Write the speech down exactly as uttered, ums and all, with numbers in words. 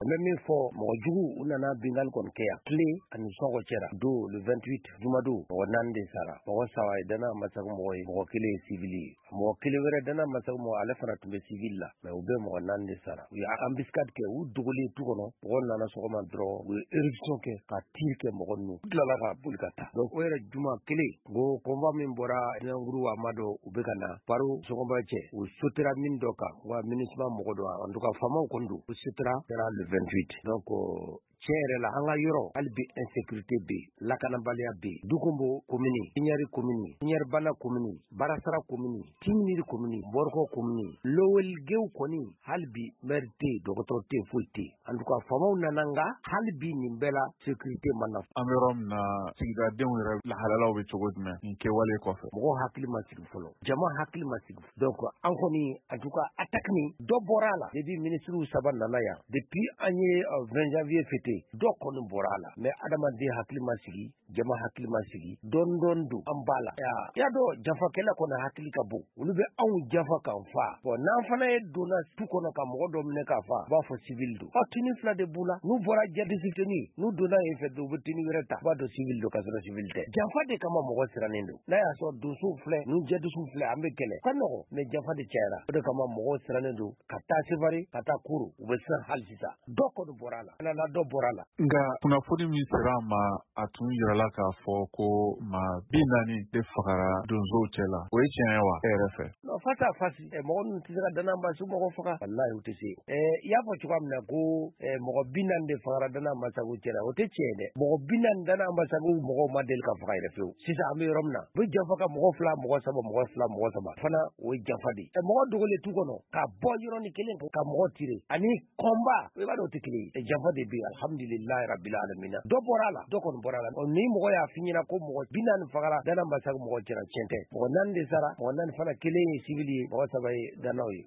bɛ min fɔ mɔgɔ jugu u nana bingali kɔni kɛ yan tile ani sɔngɔ cɛra don le vingt-huit jumadon mɔgɔ naani de sara mɔgɔ saba ye dana masago mɔgɔ ye mɔgɔ kelen ye civil ye mɔgɔ kelen wɛrɛ dana masago mɔgɔ ale fana tun bɛ civil la mais u bɛ mɔgɔ naani de sara u y'a embuscade kɛ u dogolen tu kɔnɔ mɔgɔ nana sɔgɔma dɔrɔn u ye éruption kɛ ka tir kɛ mɔgɔ ninnu tilala ka boli ka taa donc o yɛrɛ juma kelen ngo convoi min bɔra Ɲanguru Amado u bɛ ka na baro sɔgɔma cɛ u sotera min dɔ kan wa MINUSMA mɔgɔ dɔ en tout cas faamaw kɔni don u sotera kɛra le vingt-huit donc tiɲɛ yɛrɛ la an ka yɔrɔ hali bi insécurité bɛ yen lakanabaliya bɛ yen Dukunbo commune Iɲɛri commune Iɲɛribana commune Barasara commune Tinmiri commune Bɔrɔkɔ commune Lowelgew kɔni hali bi maire tɛ yen dɔgɔtɔrɔ tɛ yen foyi tɛ yen en tout cas faamaw nana nka hali bi nin bɛɛ la sécurité ma na. An bɛ yɔrɔ min na sigidadenw yɛrɛ lahalalaw bɛ cogo jumɛn nin kɛwale kɔfɛ? Mɔgɔw hakili ma sigi fɔlɔ jama hakili ma sigi donc an kɔni en tout cas attaque nin dɔ bɔra a la depuis ministres saba nana yan depuis an ye vingt janvier fêté dɔ kɔni bɔra a la mais adamaden hakili ma sigi jama hakili ma sigi dɔɔni dɔɔni don an b'a la y'a dɔn janfakɛla kɔni hakili ka bon olu bɛ anw janfa k'an fa bon n'an fana ye donna tu kɔnɔ ka mɔgɔ dɔ minɛ k'a fa u b'a fɔ civil don ɔ tini fila de b'u la n'u bɔra jadisiteni n'u donna yen fɛ u bɛ tini wɛrɛ ta u b'a dɔn civil don ka sɔrɔ civil tɛ janfa de kama mɔgɔ sirannen don n'a y'a sɔrɔ donsow filɛ n'u jadisiw filɛ an bɛ kɛlɛ ka nɔgɔ mais janfa de cayara o de kama mɔgɔw sirannen don ka taa Sevare ka taa Kuru u bɛ siran hali sisan dɔ kɔni bɔra a la nana dɔ bɔra a la nka kunnafoni min sera a ma a tun yirala k'a fɔ ko maa bi naani de fagara donsow cɛ la o ye tiɲɛ ye wa e yɛrɛ fɛ? non face à face mɔgɔ ninnu tɛ se ka dana masago mɔgɔ faga walahi u tɛ se i y'a fɔ cogoya min na ko mɔgɔ bi naani de fagara dana masago cɛ la o tɛ tiɲɛ dɛ mɔgɔ bi naani dana masago mɔgɔw ma deli ka faga yɛrɛ fewu sisan an bɛ yɔrɔ min na u bɛ janfa ka mɔgɔ fila mɔgɔ saba mɔgɔ fila mɔgɔ saba fana o ye janfa de ye mɔgɔ dogolen tu kɔnɔ ka bɔ yɔrɔnin kelen ka mɔgɔ tire ani kɔnba i b'a dɔn o tɛ kelen ye janfa de bɛ yen alhamdulilahi rabbil alamin dɔ bɔra a la dɔ kɔni bɔra a la ni mɔgɔ y'a f'i ɲɛna ko mɔgɔ bi naani fagara dana masago mɔgɔ cɛla tiɲɛ tɛ mɔgɔ naani de sara mɔgɔ naani fana kelen ye civil ye mɔgɔ saba ye danaw ye